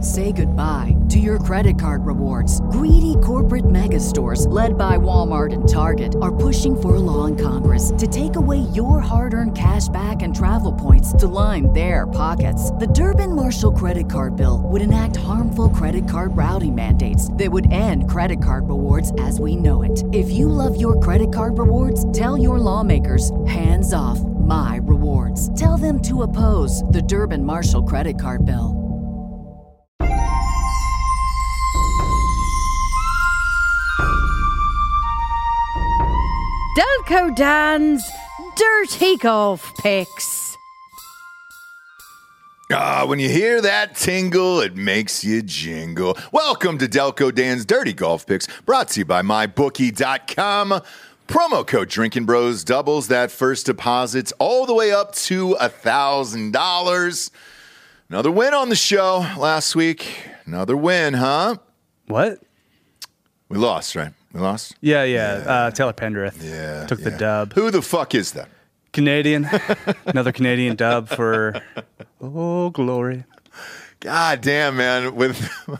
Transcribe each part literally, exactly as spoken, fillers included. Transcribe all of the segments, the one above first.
Say goodbye to your credit card rewards. Greedy corporate mega stores, led by Walmart and Target, are pushing for a law in Congress to take away your hard-earned cash back and travel points to line their pockets. The Durbin-Marshall credit card bill would enact harmful credit card routing mandates that would end credit card rewards as we know it. If you love your credit card rewards, tell your lawmakers, hands off my rewards. Tell them to oppose the Durbin-Marshall credit card bill. Delco Dan's Dirty Golf Picks. Ah, when you hear that tingle, it makes you jingle. Welcome to Delco Dan's Dirty Golf Picks, brought to you by my bookie dot com. Promo code Drinking Bros doubles that first deposits all the way up to one thousand dollars. Another win on the show last week. Another win, huh? What? We lost, right? We lost? Yeah, yeah. yeah. Uh, Taylor Pendrith yeah, took yeah. the dub. Who the fuck is that? Canadian. Another Canadian dub for, oh, glory. God damn, man. With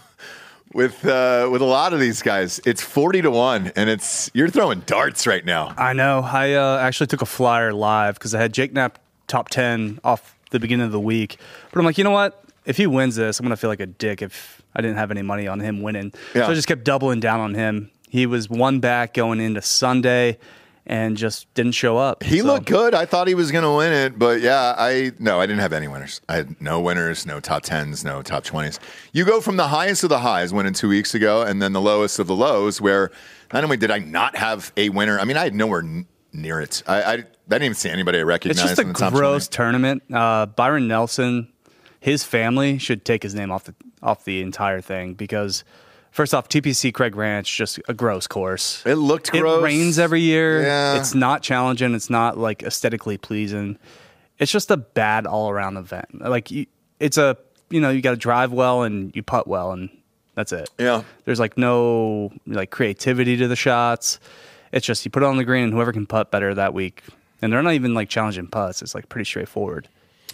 with uh, with a lot of these guys, it's forty to one, and it's you're throwing darts right now. I know. I uh, actually took a flyer live because I had Jake Knapp top ten off the beginning of the week. But I'm like, you know what? If he wins this, I'm going to feel like a dick if I didn't have any money on him winning. Yeah. So I just kept doubling down on him. He was one back going into Sunday and just didn't show up. He so. looked good. I thought he was going to win it, but yeah, I no, I didn't have any winners. I had no winners, no top tens, no top twenties. You go from the highest of the highs, winning two weeks ago, and then the lowest of the lows, where not only did I not have a winner, I mean, I had nowhere n- near it. I, I, I didn't even see anybody I recognized. It's just a in the top gross twenty. tournament. Uh, Byron Nelson, his family should take his name off the off the entire thing because. First off, T P C Craig Ranch, just a gross course. It looked gross. It rains every year. Yeah. It's not challenging. It's not like aesthetically pleasing. It's just a bad all around event. Like you, it's a you know you got to drive well and you putt well and that's it. Yeah. There's like no like creativity to the shots. It's just you put it on the green and whoever can putt better that week. And they're not even like challenging putts. It's like pretty straightforward.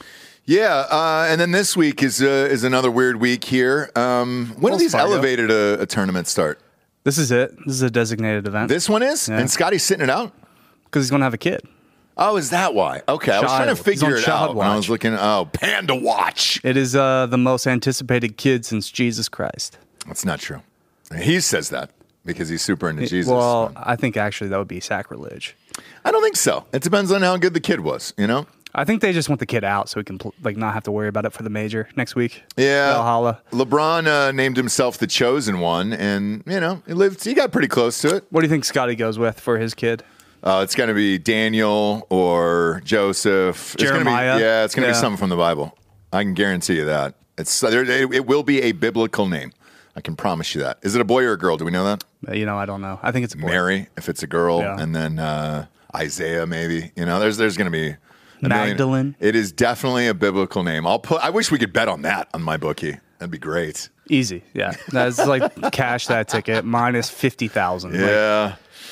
Yeah, uh, and then this week is uh, is another weird week here. Um, when do these Fargo. elevated a, a tournament start? This is it. This is a designated event. This one is? Yeah. And Scotty's sitting it out? Because he's going to have a kid. Oh, is that why? Okay, I was trying to Child. He's on figure it child out when I was watch. looking. Oh, Panda Watch. It is uh, the most anticipated kid since Jesus Christ. That's not true. He says that because he's super into Jesus. Well, I think actually that would be sacrilege. I don't think so. It depends on how good the kid was, you know? I think they just want the kid out so he can pl- like not have to worry about it for the major next week. Yeah. Valhalla. LeBron uh, named himself the chosen one, and, you know, he lived. He got pretty close to it. What do you think Scotty goes with for his kid? Uh, it's going to be Daniel or Joseph. It's gonna Jeremiah. Be, yeah, it's going to Yeah. be something from the Bible. I can guarantee you that. It's there, it, it will be a biblical name. I can promise you that. Is it a boy or a girl? Do we know that? Uh, You know, I don't know. I think it's a boy. Mary, if it's a girl, Yeah. and then uh, Isaiah, maybe. You know, there's there's going to be a million- Magdalene. It is definitely a biblical name. I'll put. I wish we could bet on that on my bookie. That'd be great. Easy. Yeah. That's like cash that ticket minus fifty thousand. Like Yeah.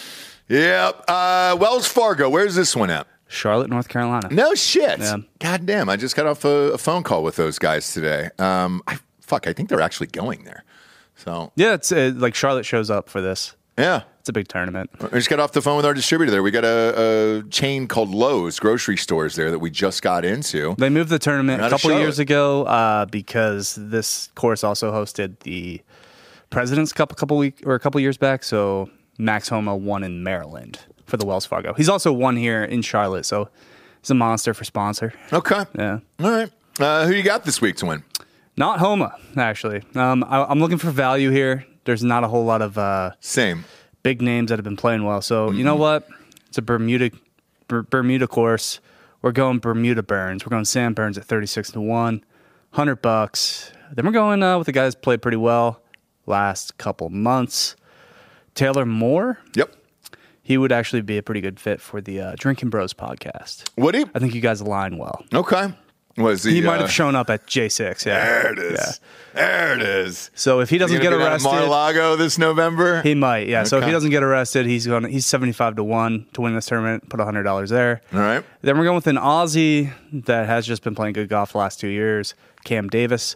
Yep. Uh, Wells Fargo. Where's this one at? Charlotte, North Carolina. No shit. Yeah. God damn. I just got off a, a phone call with those guys today. Um, I, fuck, I think they're actually going there. So, Yeah, it's uh, like Charlotte shows up for this. yeah. It's a big tournament. I just got off the phone with our distributor there. We got a, a chain called Lowe's grocery stores there that we just got into. They moved the tournament Out a of couple Charlotte. years ago uh, because this course also hosted the President's Cup a couple week or a couple years back. So Max Homa won in Maryland for the Wells Fargo. He's also won here in Charlotte, so he's a monster for sponsor. Okay. Yeah, All right. Uh, who you got this week to win? not Homa actually. Um, I, I'm looking for value here. There's not a whole lot of uh, Same. big names that have been playing well. So you know what? It's a Bermuda Ber- Bermuda course. We're going Bermuda Burns. We're going Sam Burns at thirty-six to one, hundred bucks. Then we're going uh, with the guys played pretty well last couple months. Taylor Moore. Yep. He would actually be a pretty good fit for the uh, Drinking Bros podcast. Would he? I think you guys align well. Okay. Was he? He might uh, have shown up at J six. Yeah, There it is. Yeah. There it is. So if he Is doesn't he get gonna be down at arrested, Mar-a-Lago this November. he might. Yeah. So if Okay. he doesn't get arrested, he's going. He's seventy-five to one to win this tournament. Put a hundred dollars there. All right. Then we're going with an Aussie that has just been playing good golf the last two years, Cam Davis.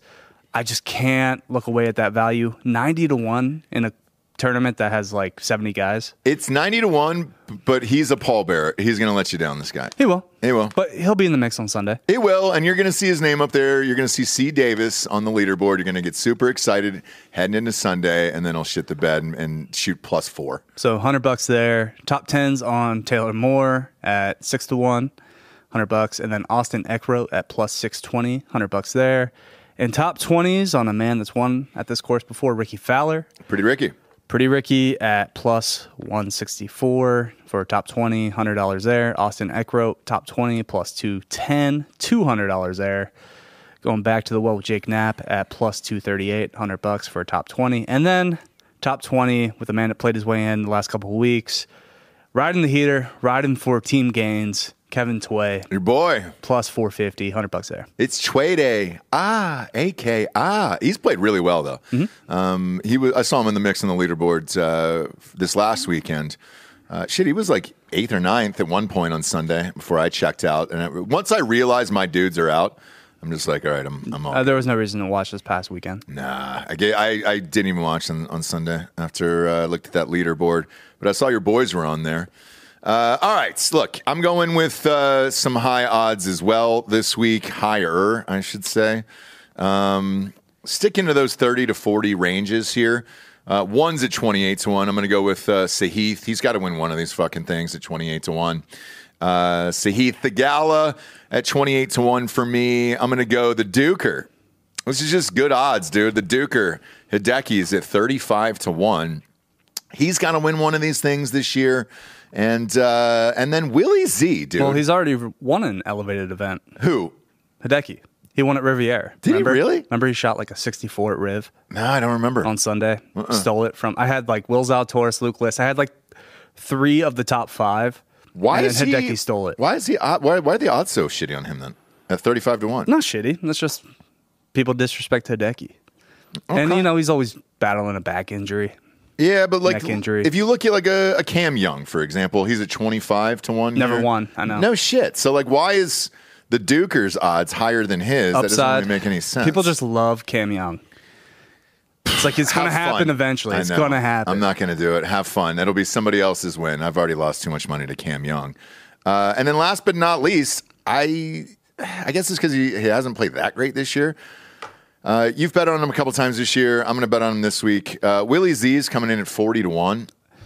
I just can't look away at that value. ninety to one in a tournament that has like seventy guys. It's ninety to one, but he's a pallbearer. He's going to let you down, this guy. He will. He will. But he'll be in the mix on Sunday. He will, and you're going to see his name up there. You're going to see C. Davis on the leaderboard. You're going to get super excited heading into Sunday, and then he'll shit the bed and, and shoot plus four. So one hundred bucks there. Top tens on Taylor Moore at six to one, one hundred bucks. And then Austin Eckroat at plus six twenty, one hundred bucks there. And top twenties on a man that's won at this course before, Ricky Fowler. Pretty Ricky. Pretty Ricky at plus one sixty-four for top twenty, one hundred dollars there. Austin Eckroat, top twenty, plus two ten, two hundred dollars there. Going back to the well with Jake Knapp at plus two thirty-eight, one hundred bucks for top twenty. And then top twenty with a man that played his way in the last couple of weeks. Riding the heater, riding for team gains, Kevin Tway. Your boy. Plus four fifty, one hundred bucks there. It's Tway Day. Ah, A K. Ah. He's played really well, though. Mm-hmm. Um, he was, I saw him in the mix on the leaderboards uh, this last weekend. Uh, shit, he was like eighth or ninth at one point on Sunday before I checked out. And I, once I realized my dudes are out, I'm just like, all right, I'm, I'm all uh, There was no reason to watch this past weekend. Nah, I, get, I, I didn't even watch on, on Sunday after uh, I looked at that leaderboard. But I saw your boys were on there. Uh, all right, look, I'm going with uh, some high odds as well this week. Higher, I should say. Um, sticking to those thirty to forty ranges here. Uh, one's at twenty-eight to one. I'm going to go with uh, Sahith. He's got to win one of these fucking things at twenty-eight to one. Uh, Sahith Theegala at twenty-eight to one for me. I'm going to go the Duker. This is just good odds, dude. The Duker. Hideki is at thirty-five to one. He's got to win one of these things this year. And uh, and then Willie Z, dude. Well, he's already won an elevated event. Who? Hideki. He won at Riviera. Did remember? he really? Remember he shot like a sixty-four at Riv? No, I don't remember. On Sunday. Uh-uh. Stole it from... I had like Will Zalatoris, Luke List. I had like three of the top five. Why and is then he... Hideki stole it. Why is he... Why, why are the odds so shitty on him then? At thirty-five to one? Not shitty. That's just people disrespect Hideki. Okay. And, you know, he's always battling a back injury. Yeah, but like, Neck injury. if you look at like a, a Cam Young, for example, he's at twenty-five to one. Never here. won, I know. No shit. So like, why is the Duker's odds higher than his? Upside. That doesn't really make any sense. People just love Cam Young. It's like it's going to Have happen fun. eventually. I It's know. going to happen. I'm not going to do it. Have fun. It'll be somebody else's win. I've already lost too much money to Cam Young. Uh, and then last but not least, I I guess it's because he, he hasn't played that great this year. Uh, you've bet on him a couple times this year. I'm going to bet on him this week. Uh, Willie Z is coming in at forty to one.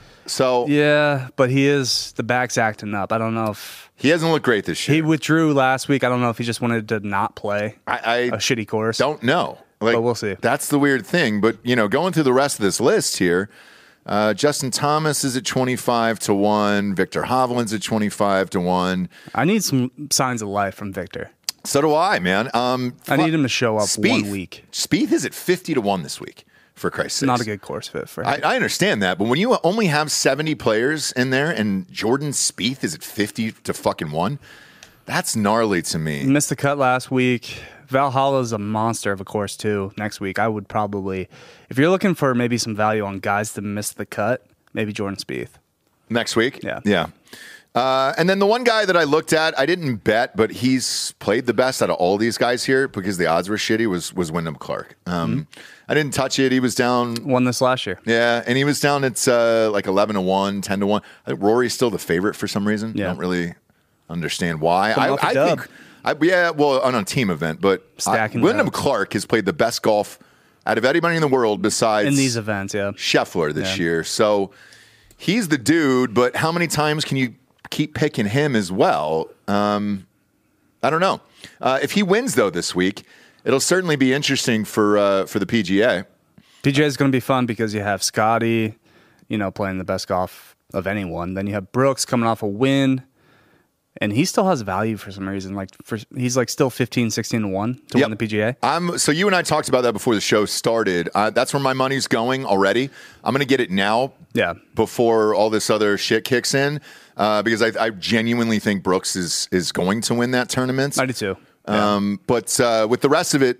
So Yeah, but he is, the back's acting up. I don't know if... he hasn't looked great this year. He withdrew last week. I don't know if he just wanted to not play I, I a shitty course. don't know. Like, But we'll see. That's the weird thing. But, you know, going through the rest of this list here, uh, Justin Thomas is at twenty-five to one. Victor Hovland's at twenty-five to one. I need some signs of life from Victor. So do I, man. Um, I need him to show up Spieth. one week. Spieth is at fifty to one this week, for Christ's sake. Not a good course fit for him. I, I understand that, but when you only have seventy players in there and Jordan Spieth is at fifty to fucking one, that's gnarly to me. Missed the cut last week. Valhalla's a monster of a course, too, next week. I would probably, if you're looking for maybe some value on guys to miss the cut, maybe Jordan Spieth. Next week? Yeah. Yeah. Uh, and then the one guy that I looked at, I didn't bet, but he's played the best out of all these guys here because the odds were shitty, was was Wyndham Clark. Um, mm-hmm. I didn't touch it. He was down. Won this last year. Yeah, and he was down at uh, like eleven to one, ten to one. I think Rory's still the favorite for some reason. Yeah. I don't really understand why. Coming I, off a I dub. think, I, yeah, well, on a team event, but Stacking I, Wyndham dubs. Clark has played the best golf out of anybody in the world besides In these events, yeah. Scheffler this Yeah. year. So he's the dude, but how many times can you keep picking him as well? Um, I don't know. Uh, if he wins, though, this week, it'll certainly be interesting for uh, for the P G A. P G A is going to be fun because you have Scotty, you know, playing the best golf of anyone. Then you have Brooks coming off a win. And he still has value for some reason. Like for, he's like still fifteen, sixteen to one to Yep. win the P G A. I'm so you and I talked about that before the show started. Uh, that's where my money's going already. I'm going to get it now. Yeah. Before all this other shit kicks in, uh, because I, I genuinely think Brooks is is going to win that tournament. I do too. Um, but uh, with the rest of it,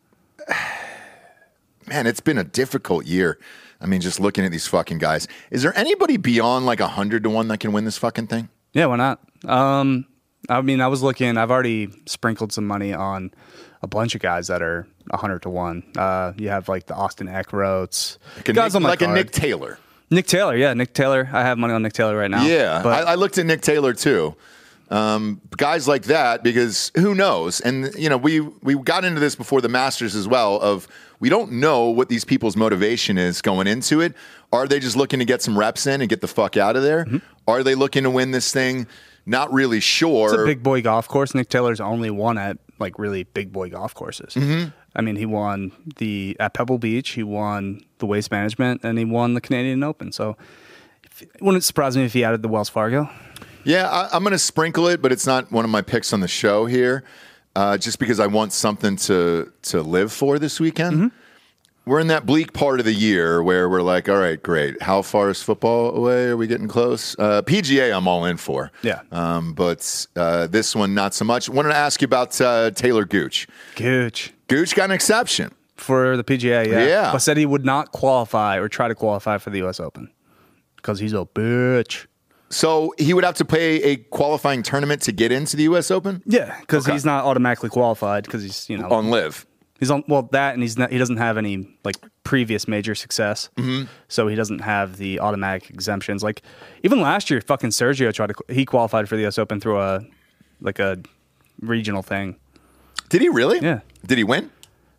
man, it's been a difficult year. I mean, just looking at these fucking guys. Is there anybody beyond like a hundred to one that can win this fucking thing? Yeah, why not? Um, I mean, I was looking. I've already sprinkled some money on a bunch of guys that are one hundred to one. Uh, you have like the Austin Eckroats. Like a, guys Nick, on my like a card. Nick Taylor. Nick Taylor, yeah, Nick Taylor. I have money on Nick Taylor right now. Yeah, but I, I looked at Nick Taylor too. Um, guys like that, because who knows? And you know, we we got into this before the Masters as well. Of we don't know what these people's motivation is going into it. Are they just looking to get some reps in and get the fuck out of there? Mm-hmm. Are they looking to win this thing? Not really sure. It's a big boy golf course. Nick Taylor's only won at like really big boy golf courses. Mm-hmm. I mean, he won the at Pebble Beach, he won the Waste Management, and he won the Canadian Open. So it wouldn't surprise me if he added the Wells Fargo. Yeah, I, I'm going to sprinkle it, but it's not one of my picks on the show here, uh, just because I want something to to live for this weekend. Mm-hmm. We're in that bleak part of the year where we're like, all right, great. How far is football away? Are we getting close? Uh, P G A, I'm all in for. Yeah. Um, but uh, this one, not so much. Wanted to ask you about uh, Taylor Gooch. Gooch. Gooch got an exception. For the P G A, yeah. Yeah. But said he would not qualify or try to qualify for the U S Open because he's a bitch. So he would have to play a qualifying tournament to get into the U S Open? Yeah, because Okay. he's not automatically qualified because he's, you know. On live. He's on, well, that and he's not, he doesn't have any, like, previous major success. Mm-hmm. So he doesn't have the automatic exemptions. Like, even last year, fucking Sergio tried to, he qualified for the U S Open through a, like, a regional thing. Did he really? Yeah. Did he win?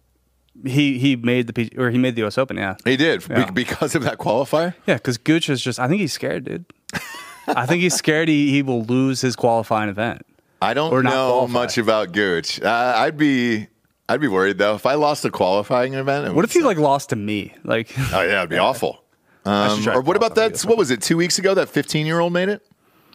He he made the P- or he made the U S Open, yeah. He did Yeah. be- because of that qualifier? Yeah, because Gooch is just, I think he's scared, dude. I think he's scared he, he will lose his qualifying event. I don't Or not know qualify. much about Gooch. Uh, I'd be I'd be worried though if I lost a qualifying event. it What would if he suck. like lost to me? Like, Oh yeah, it'd be awful. I should Um, try or to what about qualify that? for What was it? Two weeks ago, that fifteen-year-old made it.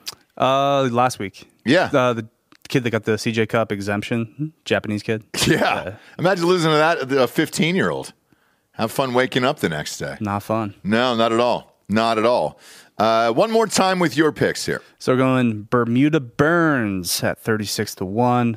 uh, last week, Yeah, uh, the kid that got the C J Cup exemption, Japanese kid. yeah. Imagine losing to that, a fifteen-year-old. Have fun waking up the next day. Not fun. No, not at all. Not at all. Uh, one more time with your picks here. So we're going Bermuda Burns at thirty-six to one.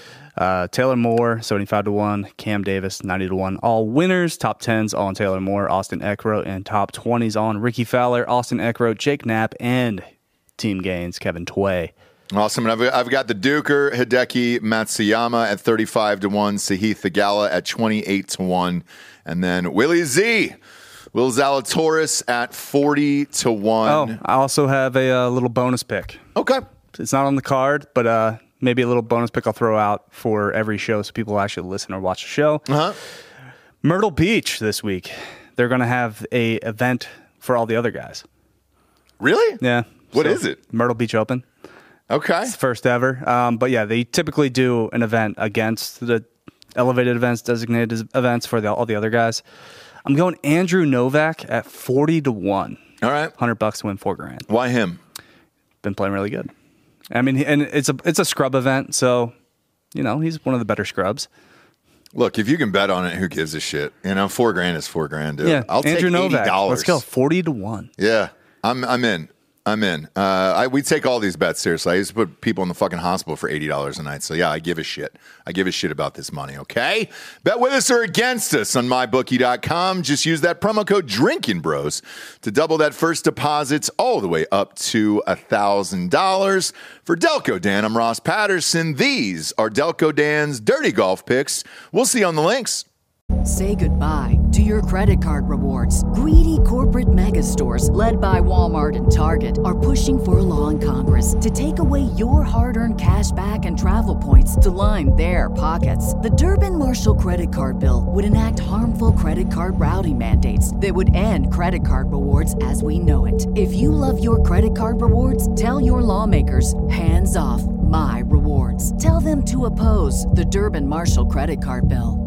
Uh, Taylor Moore, seventy-five to one. Cam Davis, ninety to one. All winners, top tens all on Taylor Moore, Austin Eckroat, and top twenties on Ricky Fowler, Austin Eckroat, Jake Knapp, and Team Gaines, Kevin Tway. Awesome. And I've, I've got the Duker, Hideki Matsuyama at thirty-five to one, Sahith Thagala at twenty-eight to one, and then Willie Z, Will Zalatoris at forty to one. Oh, I also have a uh, little bonus pick. Okay. It's not on the card, but uh, maybe a little bonus pick I'll throw out for every show so people actually listen or watch the show. Uh-huh. Myrtle Beach this week. They're going to have a event for all the other guys. Really? Yeah. What So, is it? Myrtle Beach Open. Okay. It's the first ever. Um, but yeah, they typically do an event against the elevated events, designated events for the, all the other guys. I'm going Andrew Novak at forty to one. All right. one hundred bucks to win four grand. Why him? Been playing really good. I mean, and it's a it's a scrub event, so you know he's one of the better scrubs. Look, if you can bet on it, who gives a shit? You know, four grand is four grand, dude. Yeah, I'll Andrew take eighty Novak. dollars. Let's go forty to one. Yeah, I'm I'm in. I'm in. Uh, I, we take all these bets seriously. I used to put people in the fucking hospital for eighty dollars a night. So, yeah, I give a shit. I give a shit about this money, okay? Bet with us or against us on my bookie dot com. Just use that promo code Drinking Bros to double that first deposits all the way up to one thousand dollars. For Delco Dan, I'm Ross Patterson. These are Delco Dan's Dirty Golf Picks. We'll see you on the links. Say goodbye to your credit card rewards. Greedy corporate mega stores, led by Walmart and Target, are pushing for a law in Congress to take away your hard-earned cash back and travel points to line their pockets. The Durbin-Marshall credit card bill would enact harmful credit card routing mandates that would end credit card rewards as we know it. If you love your credit card rewards, tell your lawmakers, hands off my rewards. Tell them to oppose the Durbin-Marshall credit card bill.